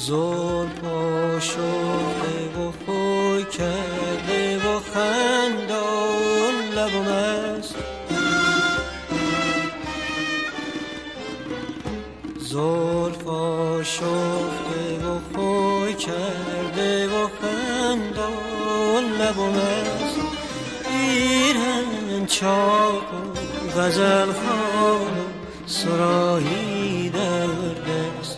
زلفا شده و خوی کرده و خندان لبم است. زلفا شده و خوی کرده و خندان لبم است. ایران چاک و غزل خوان و سراهی در دست.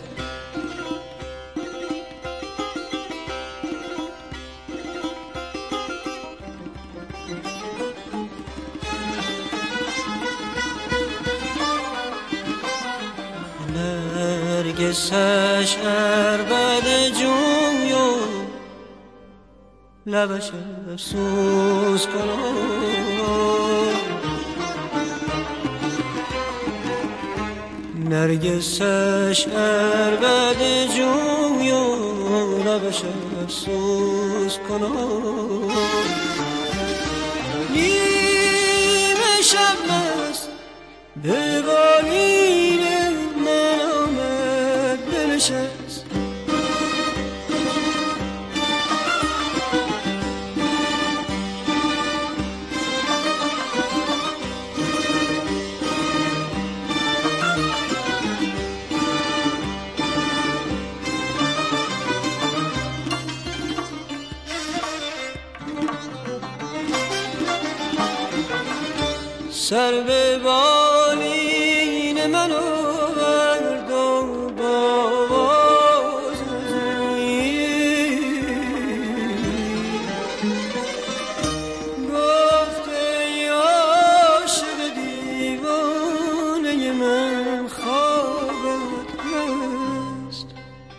نرگسش عربد جوی و لبش افسوس کنم. نرگسش عربد جوی و لبش افسوس کنم. نیمه شب است به بالین من آمد بنشست. سر به بالین من آورد و باز گفت ای عاشق دیوانه من خوابت هست.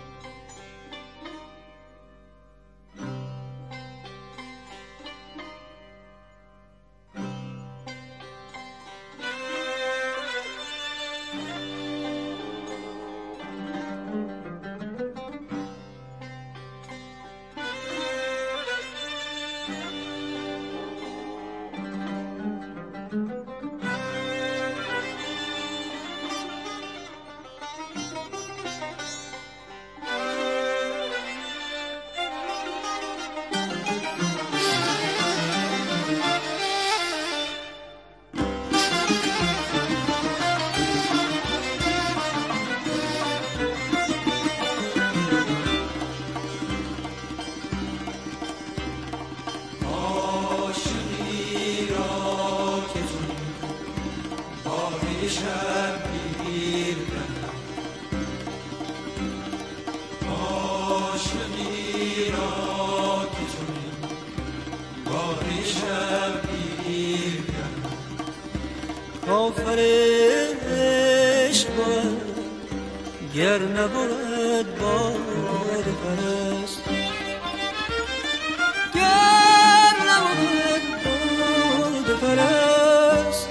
آفر عشق باید گر نبود باد پرست. گر نبود باد پرست.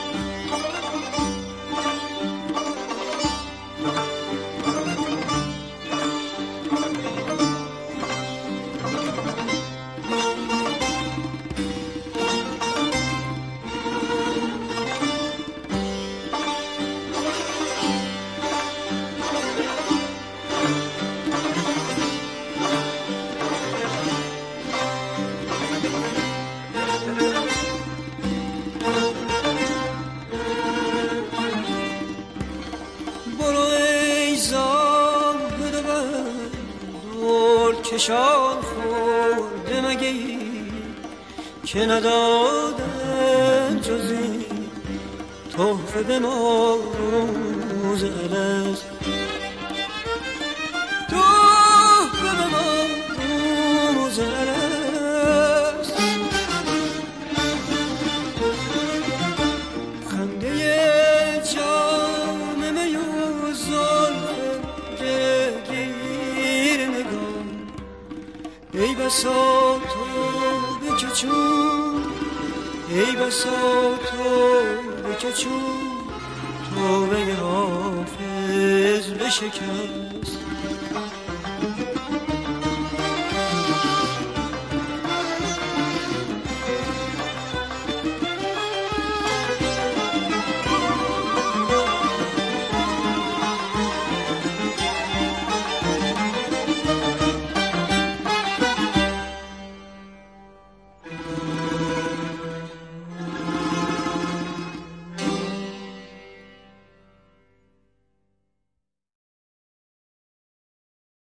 کشان خورده مگه که ندادن جزی تحفه به ما روز الست. تحفه به ما روز الست. خنده جام می و زلف گرگیر نگاه. ای بسا تو به چون، ای بسا تو به چون توبه حافظ بشکست.